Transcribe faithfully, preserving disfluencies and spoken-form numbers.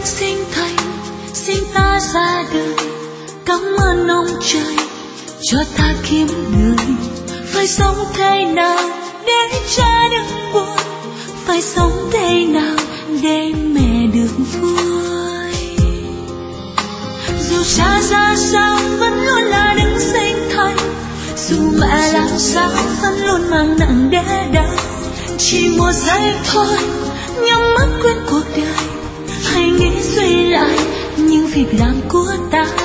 sinh thành, sinh ta ra đời. Cảm ơn ông trời cho ta kiếm người. Phải sống thế nào để cha đừng buồn, phải sống thế nào để mẹ được vui. Dù cha ra sao vẫn luôn là đấng sinh thành, dù mẹ làm sao vẫn luôn mang nặng đẻ đau. Chỉ một giây thôi nhắm mắt quên cuộc đời, hãy nghĩ suy lại những việc làm của ta.